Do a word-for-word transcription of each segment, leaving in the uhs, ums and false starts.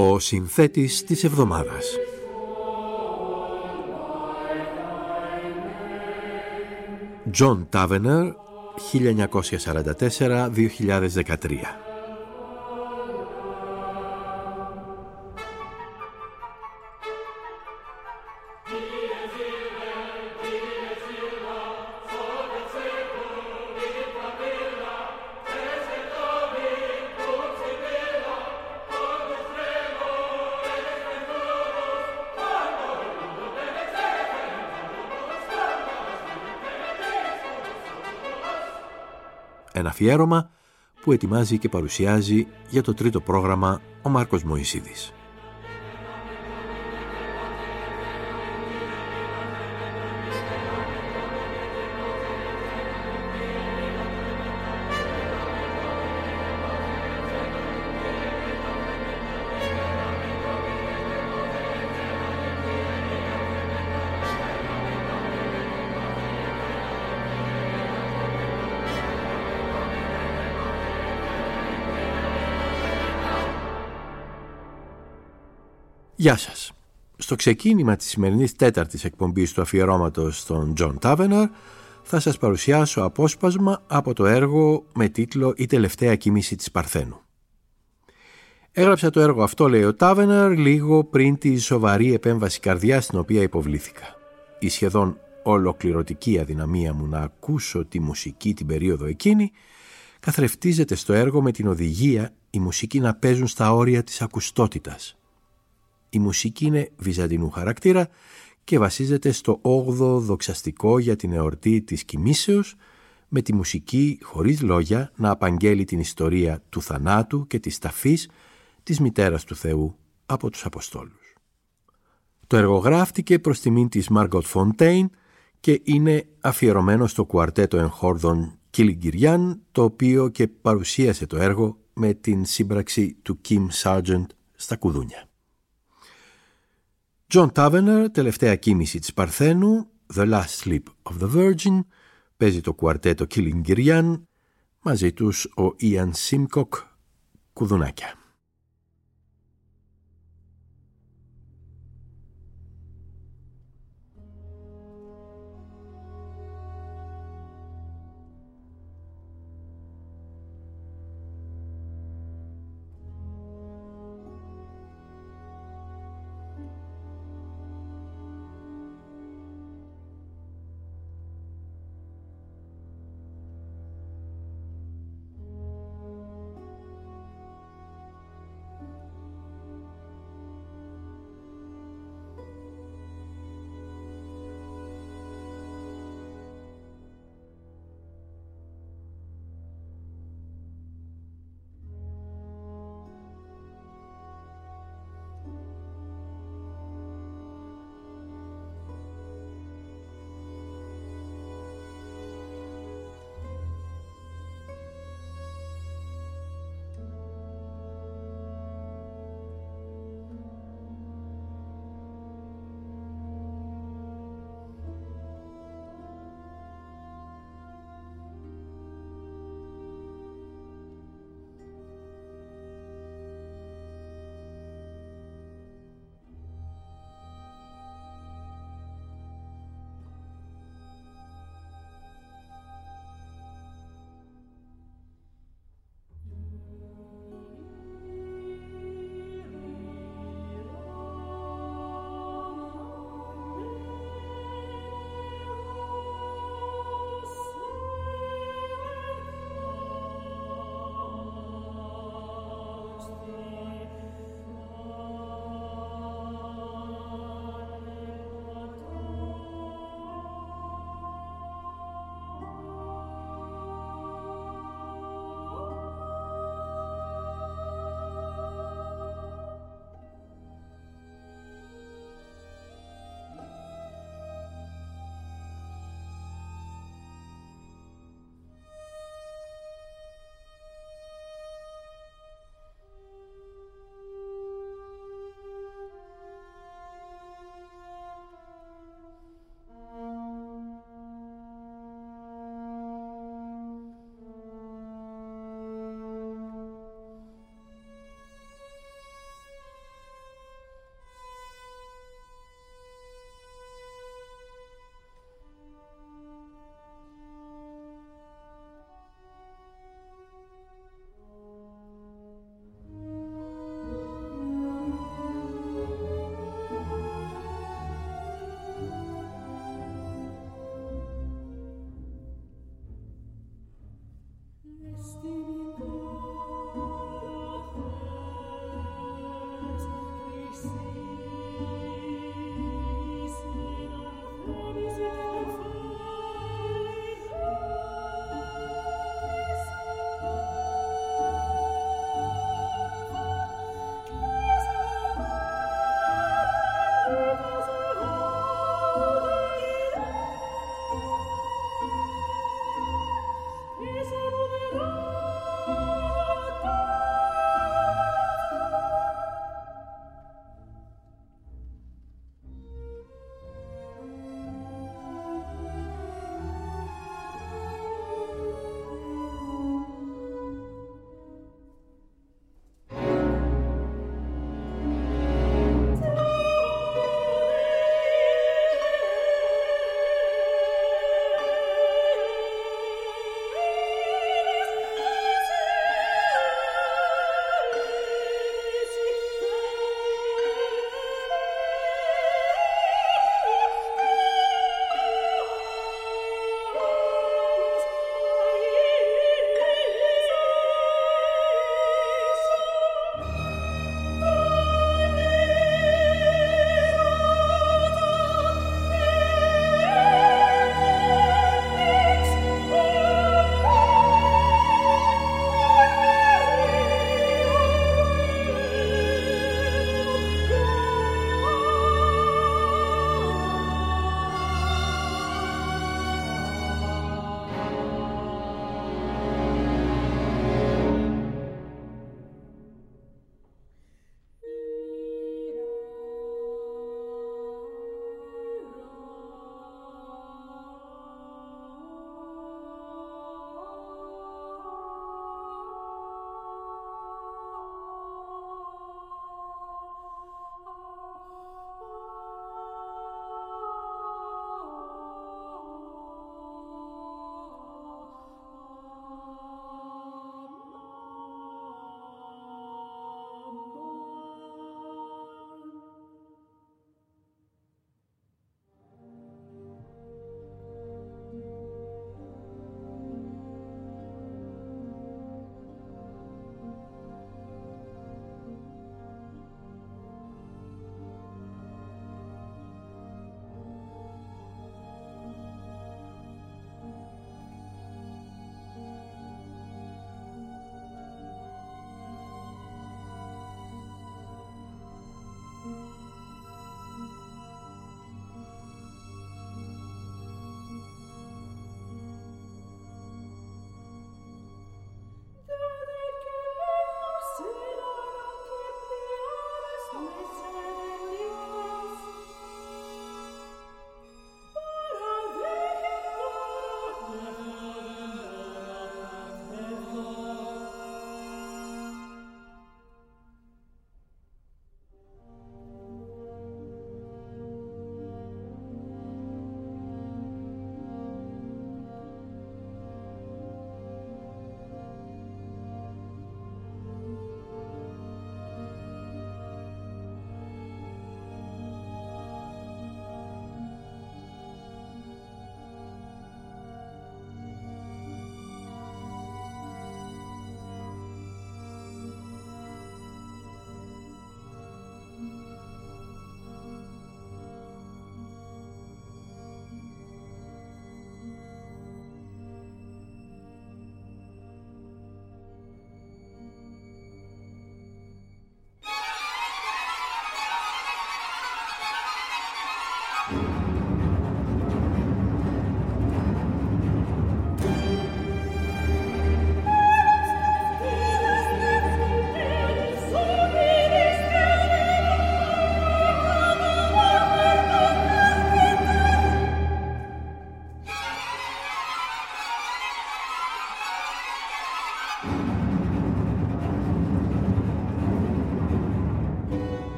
Ο συνθέτης της εβδομάδας. John Tavener, χίλια εννιακόσια σαράντα τέσσερα με δύο χιλιάδες δεκατρία. Ένα αφιέρωμα που ετοιμάζει και παρουσιάζει για το τρίτο πρόγραμμα ο Μάρκος Μωυσίδης. Γεια σας. Στο ξεκίνημα της σημερινής τέταρτης εκπομπής του αφιερώματος στον John Tavener θα σας παρουσιάσω απόσπασμα από το έργο με τίτλο «Η τελευταία κοίμηση της Παρθένου». Έγραψα το έργο αυτό, λέει ο Tavener, λίγο πριν τη σοβαρή επέμβαση καρδιάς στην οποία υποβλήθηκα. Η σχεδόν ολοκληρωτική αδυναμία μου να ακούσω τη μουσική την περίοδο εκείνη καθρεφτίζεται στο έργο με την οδηγία η μουσική να παίζουν στα όρια της ακουστότητας. Η μουσική είναι βυζαντινού χαρακτήρα και βασίζεται στο όγδοο δοξαστικό για την εορτή της κοιμήσεως, με τη μουσική χωρίς λόγια να απαγγέλει την ιστορία του θανάτου και της ταφής της μητέρας του Θεού από τους Αποστόλους. Το έργο γράφτηκε προς τιμήν της Μάργκοτ Φοντέιν και είναι αφιερωμένο στο κουαρτέτο εγχόρδων Κιλιγκυριάν, το οποίο και παρουσίασε το έργο με την σύμπραξη του Kim Sargent στα κουδούνια. John Tavener, τελευταία κοίμηση της Παρθένου, The Last Sleep of the Virgin, παίζει το κουαρτέτο Κιλιγκυριάν, μαζί τους ο Ian Simcock, κουδουνάκια.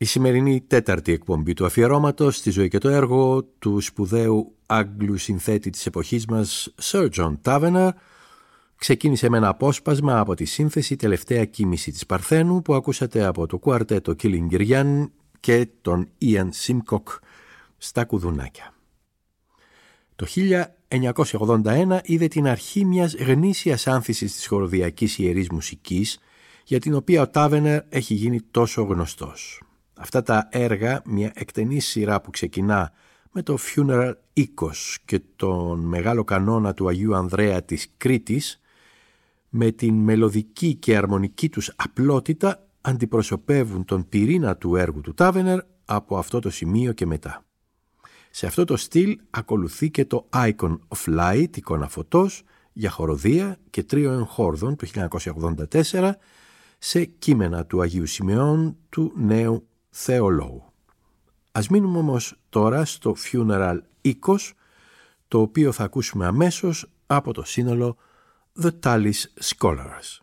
Η σημερινή τέταρτη εκπομπή του αφιερώματος στη ζωή και το έργο του σπουδαίου Άγγλου συνθέτη της εποχής μας Sir John Tavener ξεκίνησε με ένα απόσπασμα από τη σύνθεση «Τελευταία κοίμηση της Παρθένου» που ακούσατε από το κουαρτέτο Κιλιγκυριάν και τον Ian Simcock στα κουδουνάκια. Το χίλια εννιακόσια ογδόντα ένα είδε την αρχή μιας γνήσιας άνθησης της χοροδιακής ιερής μουσικής για την οποία ο Tavener έχει γίνει τόσο γνωστός. Αυτά τα έργα, μια εκτενή σειρά που ξεκινά με το Funeral είκοσι και τον μεγάλο κανόνα του Αγίου Ανδρέα της Κρήτης, με την μελωδική και αρμονική τους απλότητα αντιπροσωπεύουν τον πυρήνα του έργου του Tavener από αυτό το σημείο και μετά. Σε αυτό το στυλ ακολουθεί και το Icon of Light, εικόνα φωτός, για χοροδία και τρίο εγχόρδων του χίλια εννιακόσια ογδόντα τέσσερα σε κείμενα του Αγίου Σημεών του νέου Θεολόγου. Ας μείνουμε όμως τώρα στο Funeral είκοσι, το οποίο θα ακούσουμε αμέσως από το σύνολο The Tallis Scholars.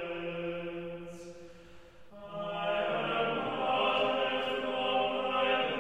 I am not left of my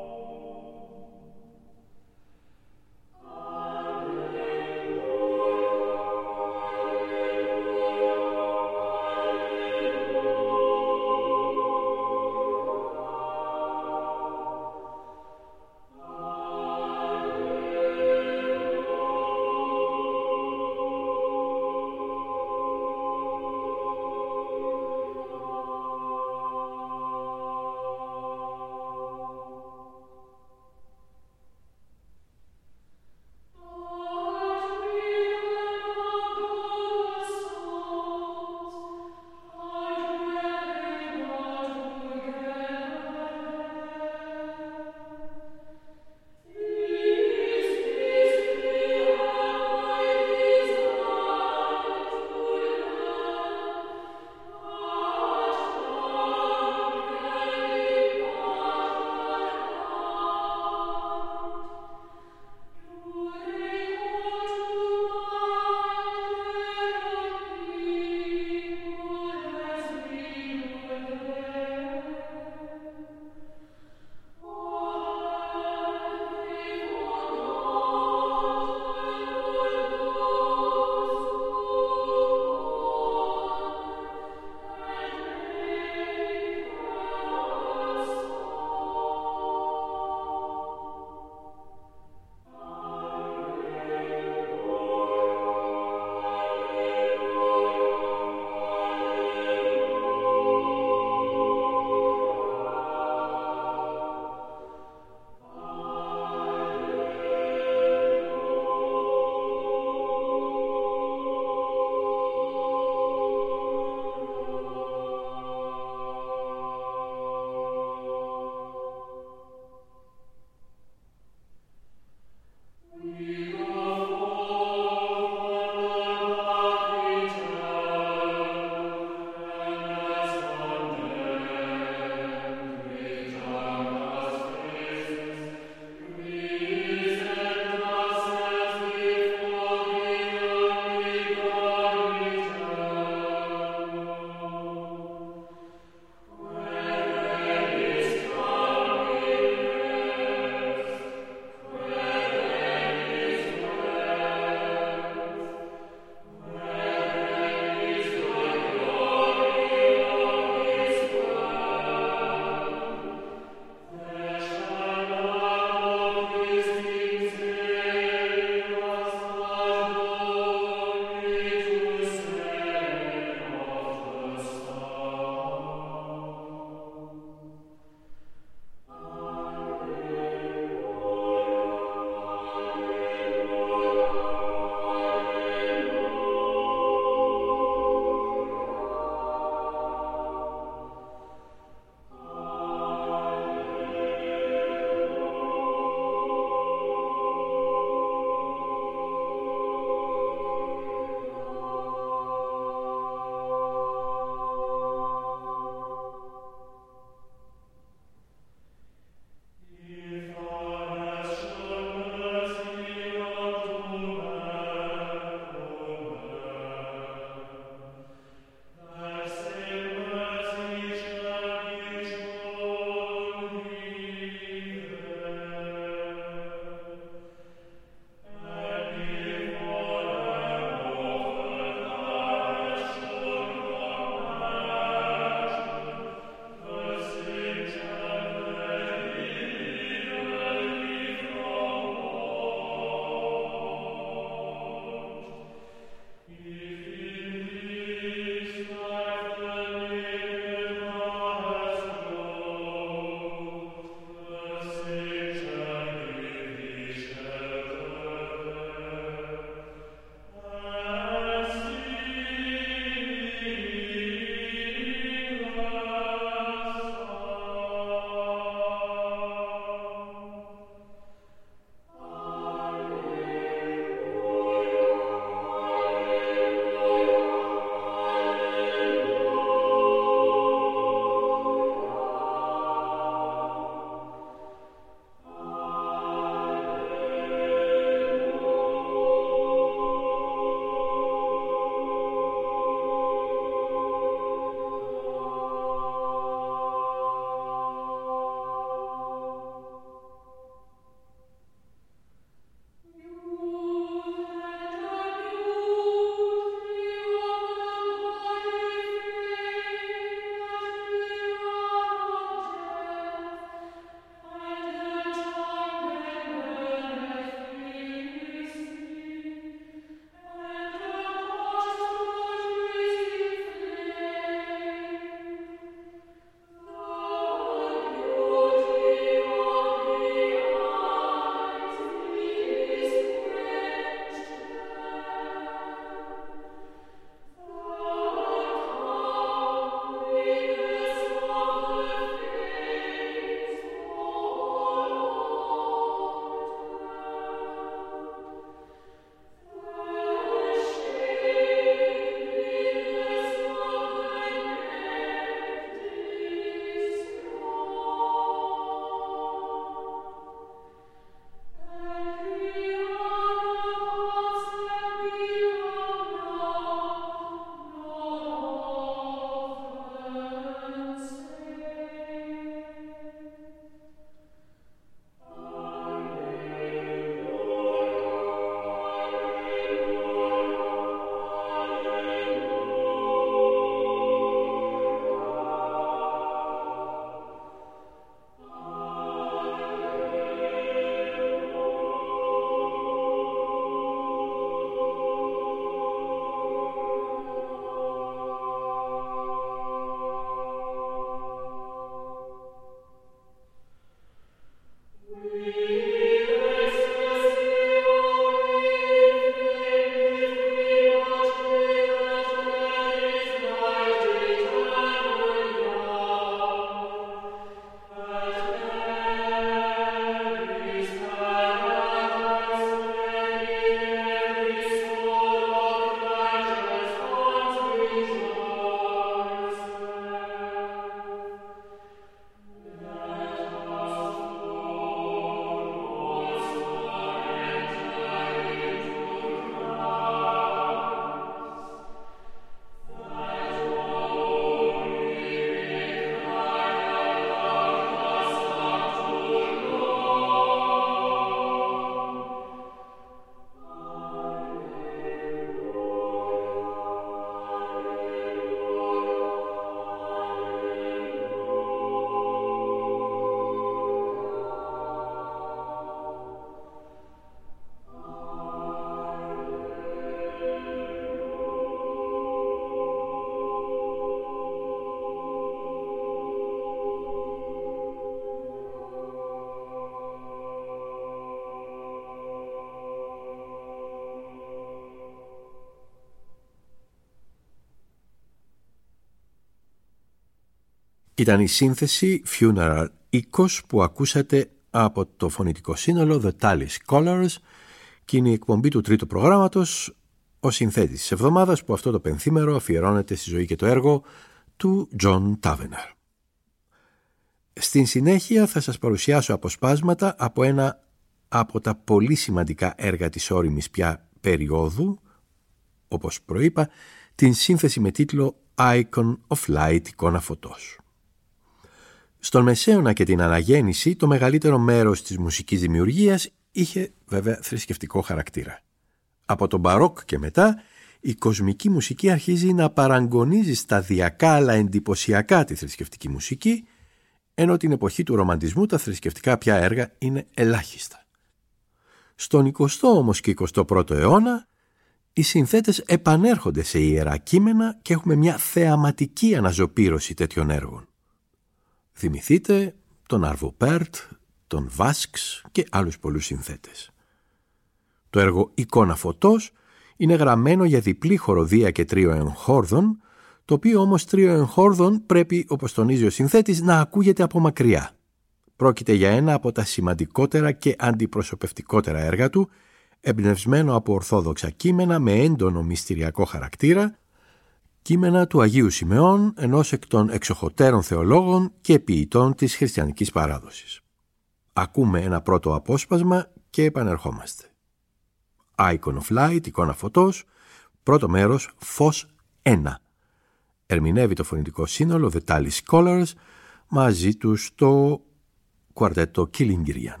Ήταν η σύνθεση Funeral Echoes που ακούσατε από το φωνητικό σύνολο The Tallis Scholars και είναι η εκπομπή του τρίτου προγράμματος, ο συνθέτης της εβδομάδας που αυτό το πενθήμερο αφιερώνεται στη ζωή και το έργο του John Tavener. Στην συνέχεια θα σας παρουσιάσω αποσπάσματα από ένα από τα πολύ σημαντικά έργα της ώριμης πια περίοδου, όπως προείπα, την σύνθεση με τίτλο Icon of Light, εικόνα φωτός. Στον Μεσαίωνα και την Αναγέννηση το μεγαλύτερο μέρος της μουσικής δημιουργίας είχε βέβαια θρησκευτικό χαρακτήρα. Από τον Μπαρόκ και μετά η κοσμική μουσική αρχίζει να παραγωνίζει σταδιακά αλλά εντυπωσιακά τη θρησκευτική μουσική, ενώ την εποχή του ρομαντισμού τα θρησκευτικά πια έργα είναι ελάχιστα. Στον εικοστό όμως και εικοστό πρώτο αιώνα οι συνθέτες επανέρχονται σε ιερά κείμενα και έχουμε μια θεαματική αναζωπήρωση τέτοιων έργων. Θυμηθείτε τον Αρβο Πέρτ, τον Βάσκς και άλλους πολλούς συνθέτες. Το έργο «Εικόνα φωτός» είναι γραμμένο για διπλή χοροδία και τρίο εγχόρδων, το οποίο όμως τρίο εγχόρδων πρέπει, όπως τονίζει ο συνθέτης, να ακούγεται από μακριά. Πρόκειται για ένα από τα σημαντικότερα και αντιπροσωπευτικότερα έργα του, εμπνευσμένο από ορθόδοξα κείμενα με έντονο μυστηριακό χαρακτήρα, κείμενα του Αγίου Σιμεών, ενός εκ των εξοχωτέρων θεολόγων και ποιητών της χριστιανικής παράδοσης. Ακούμε ένα πρώτο απόσπασμα και επανερχόμαστε. Icon of Light, εικόνα φωτός, πρώτο μέρος, φως ένα. Ερμηνεύει το φωνητικό σύνολο The Tallis Scholars, μαζί τους το κουαρτέτο Killingerian.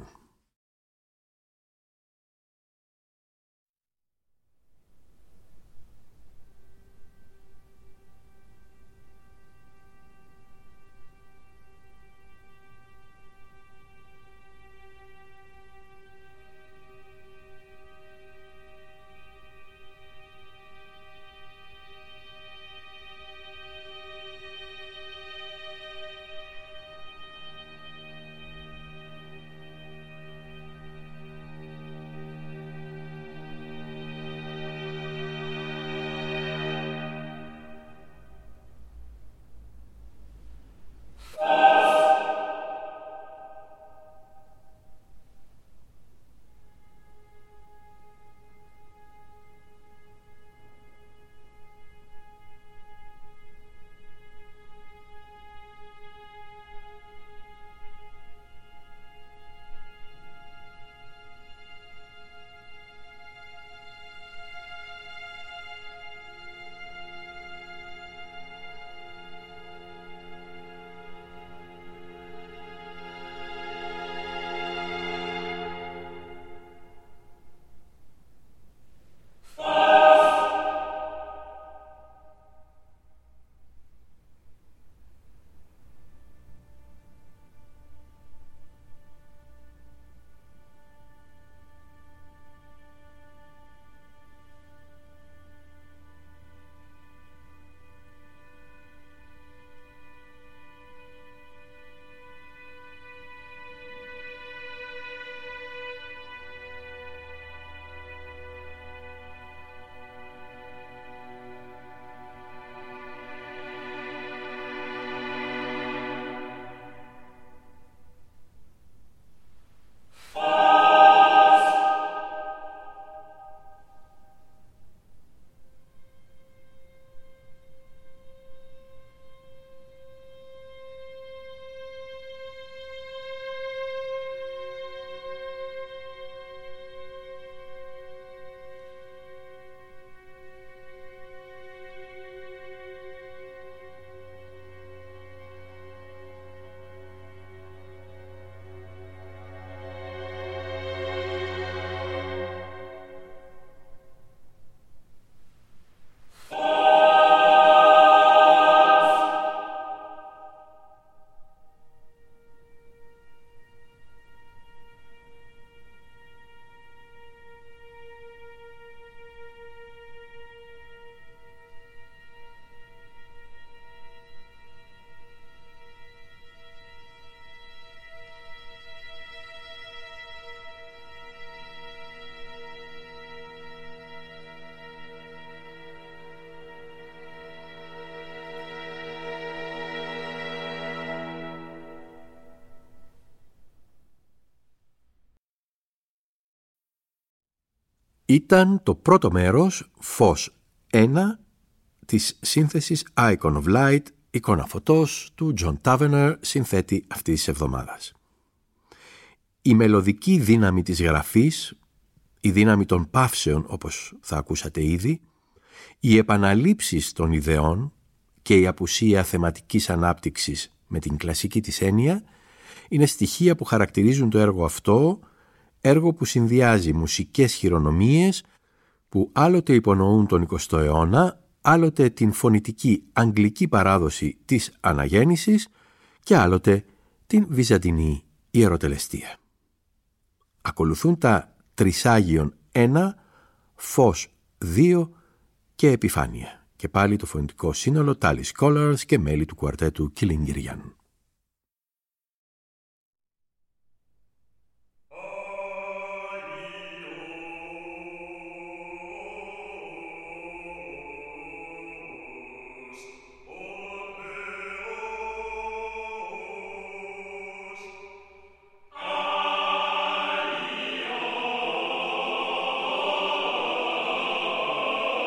Ήταν το πρώτο μέρος, Φως ένα, της σύνθεσης Icon of Light, εικόνα φωτός, του John Tavener, συνθέτη αυτής της εβδομάδας. Η μελωδική δύναμη της γραφής, η δύναμη των παύσεων όπως θα ακούσατε ήδη, οι επαναλήψεις των ιδεών και η απουσία θεματικής ανάπτυξης με την κλασική της έννοια είναι στοιχεία που χαρακτηρίζουν το έργο αυτό, έργο που συνδυάζει μουσικές χειρονομίες που άλλοτε υπονοούν τον εικοστό αιώνα, άλλοτε την φωνητική αγγλική παράδοση της αναγέννησης και άλλοτε την βυζαντινή ιεροτελεστία. Ακολουθούν τα Τρισάγιον ένα, Φως δύο και Επιφάνεια και πάλι το φωνητικό σύνολο Tally Scholars και μέλη του κουαρτέτου Κιλίνγκυριαν.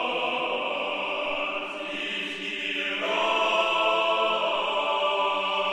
Oh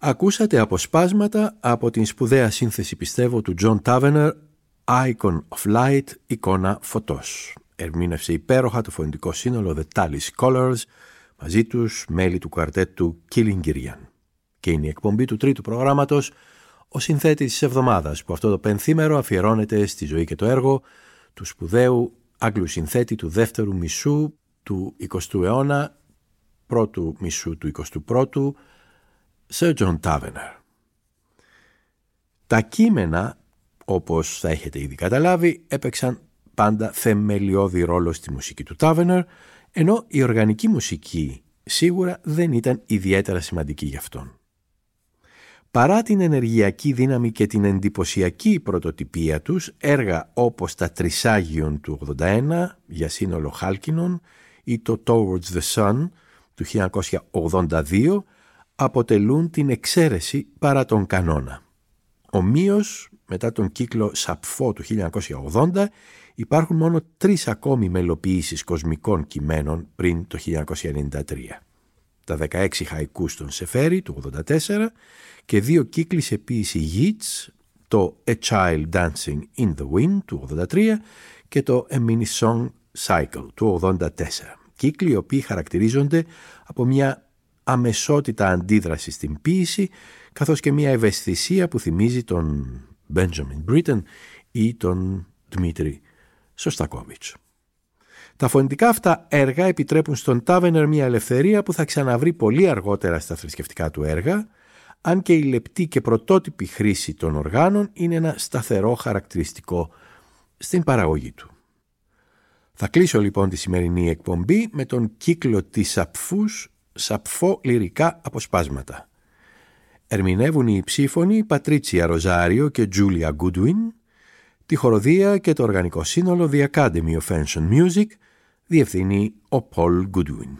Ακούσατε αποσπάσματα από την σπουδαία σύνθεση, πιστεύω, του John Tavener, Icon of Light, εικόνα φωτός. Ερμήνευσε υπέροχα το φωνητικό σύνολο The Tally Scholars, μαζί τους μέλη του κουαρτέτου Killing Gillian. Και είναι η εκπομπή του τρίτου προγράμματος, ο συνθέτης της εβδομάδας, που αυτό το πενθήμερο αφιερώνεται στη ζωή και το έργο του σπουδαίου Άγγλου συνθέτη του δεύτερου μισού του εικοστού αιώνα, πρώτου μισού του εικοστού πρώτου, Sir John Tavener. Τα κείμενα, όπως θα έχετε ήδη καταλάβει, έπαιξαν πάντα θεμελιώδη ρόλο στη μουσική του Tavener, ενώ η οργανική μουσική σίγουρα δεν ήταν ιδιαίτερα σημαντική γι' αυτόν. Παρά την ενεργειακή δύναμη και την εντυπωσιακή πρωτοτυπία τους, έργα όπως τα Τρισάγιον του ογδόντα ένα για σύνολο χάλκινων ή το Towards the Sun του χίλια εννιακόσια ογδόντα δύο αποτελούν την εξαίρεση παρά τον κανόνα. Ομοίως, μετά τον κύκλο Σαπφό του χίλια εννιακόσια ογδόντα, υπάρχουν μόνο τρεις ακόμη μελοποιήσεις κοσμικών κειμένων πριν το χίλια εννιακόσια ενενήντα τρία. Τα δεκαέξι χαϊκούς των Σεφέρι του ογδόντα τέσσερα και δύο κύκλοι σε ποίηση Yeats, το A Child Dancing in the Wind του ογδόντα τρία και το A Mini Song Cycle του ογδόντα τέσσερα. Κύκλοι οι οποίοι χαρακτηρίζονται από μια αμεσότητα αντίδραση στην ποίηση, καθώς και μια ευαισθησία που θυμίζει τον Benjamin Britten ή τον Dmitri Σωστακόβιτς. Τα φωνητικά αυτά έργα επιτρέπουν στον Tavener μια ελευθερία που θα ξαναβρει πολύ αργότερα στα θρησκευτικά του έργα, αν και η λεπτή και πρωτότυπη χρήση των οργάνων είναι ένα σταθερό χαρακτηριστικό στην παραγωγή του. Θα κλείσω λοιπόν τη σημερινή εκπομπή με τον κύκλο της Σαπφούς, Σαπφό λυρικά αποσπάσματα. Ερμηνεύουν οι ψήφωνοι Πατρίτσια Ροζάριο και Τζούλια Γκούντουιν, τη χοροδία και το οργανικό σύνολο The Academy of Ancient Music, διευθύνει ο Πολ Γκούντουιν.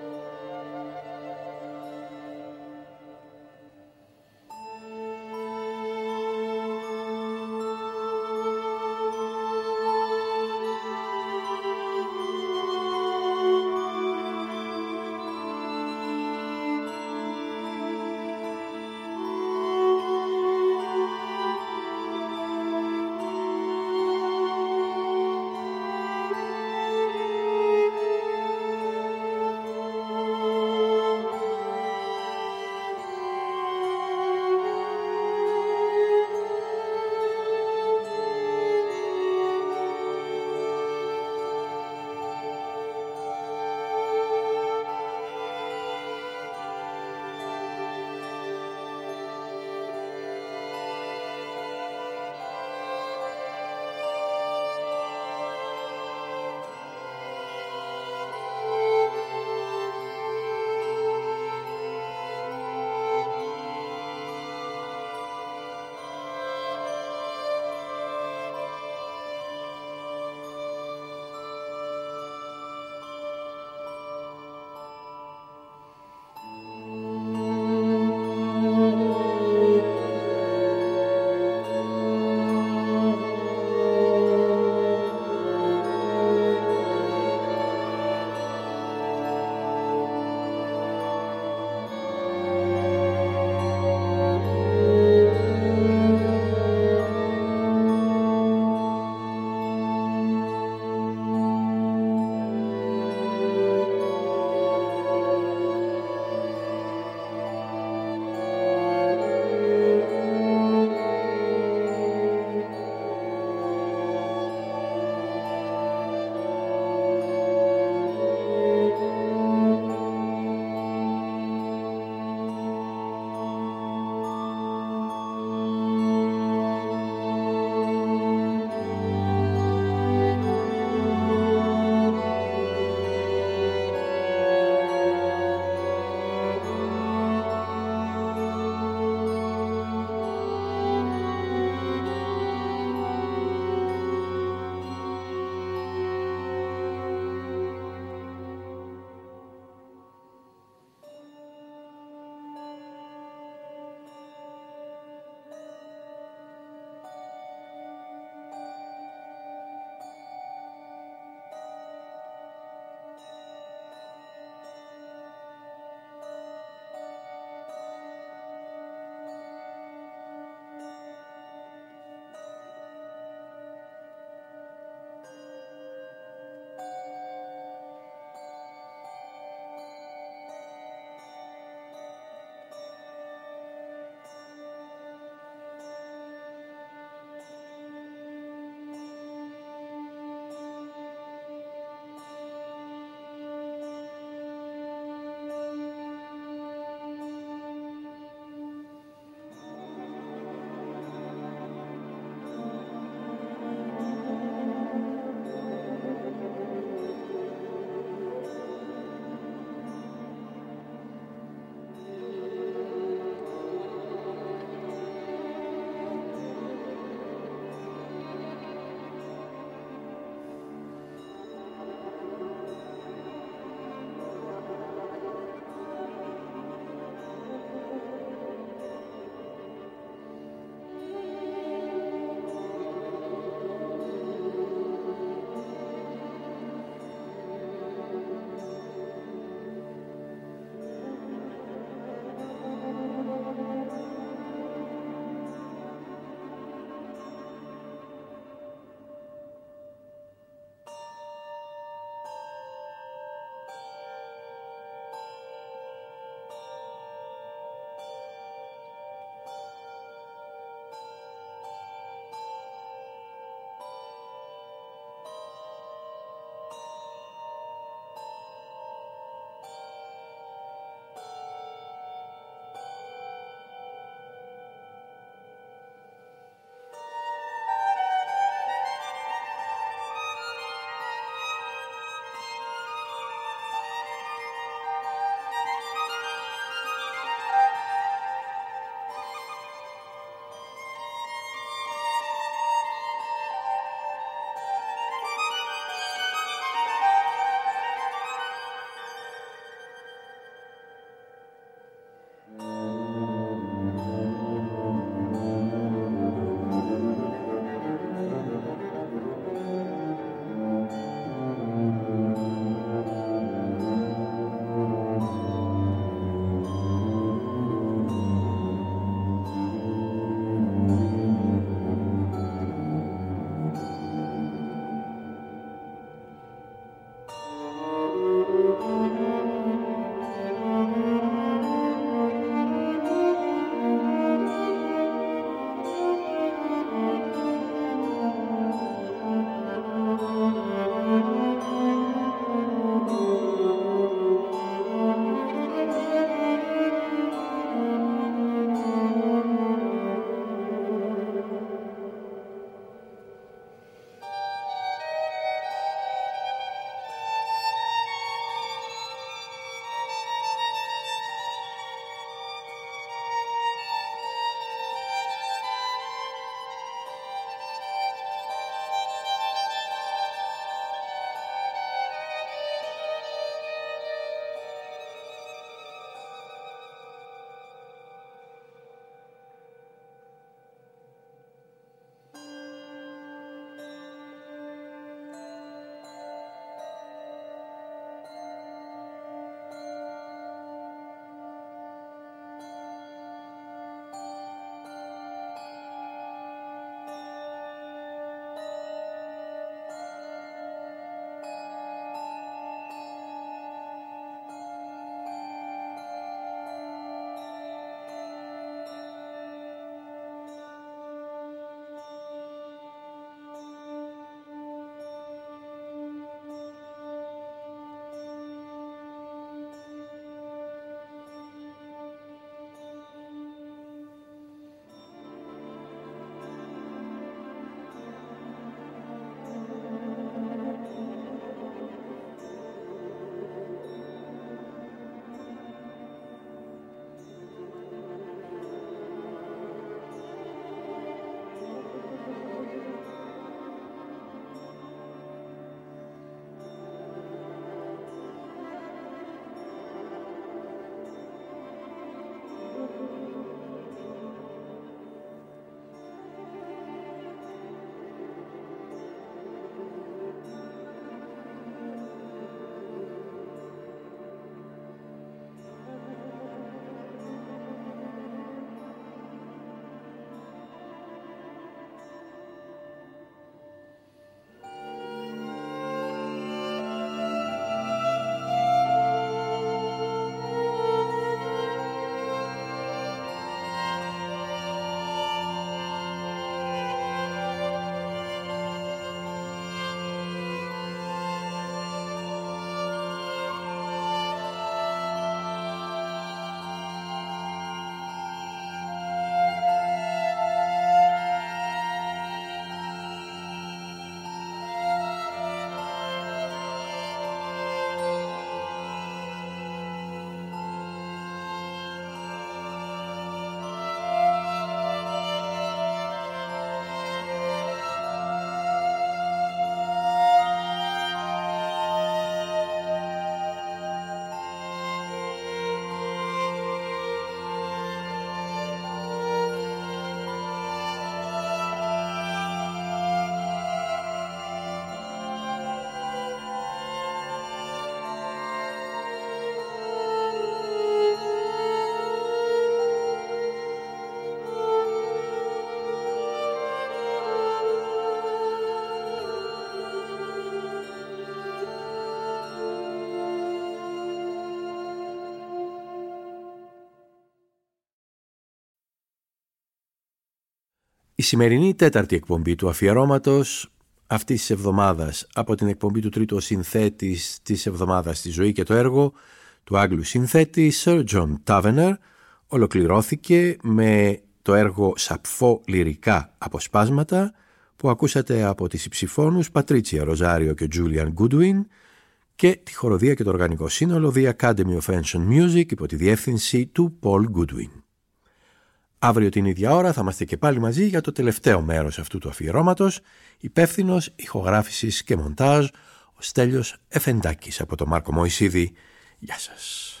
Η σημερινή τέταρτη εκπομπή του αφιερώματος αυτής της εβδομάδας από την εκπομπή του τρίτου συνθέτης της εβδομάδας στη ζωή και το έργο του Άγγλου συνθέτη Sir John Tavener ολοκληρώθηκε με το έργο «Σαπφό λυρικά αποσπάσματα» που ακούσατε από τις υψηφώνους Πατρίτσια Ροζάριο και Julian Goodwin και τη χοροδία και το οργανικό σύνολο The Academy of Ancient Music υπό τη διεύθυνση του Paul Goodwin. Αύριο την ίδια ώρα θα είμαστε και πάλι μαζί για το τελευταίο μέρος αυτού του αφιερώματος, υπεύθυνος ηχογράφησης και μοντάζ ο Στέλιος Εφεντάκης από τον Μάρκο Μωυσίδη. Γεια σας.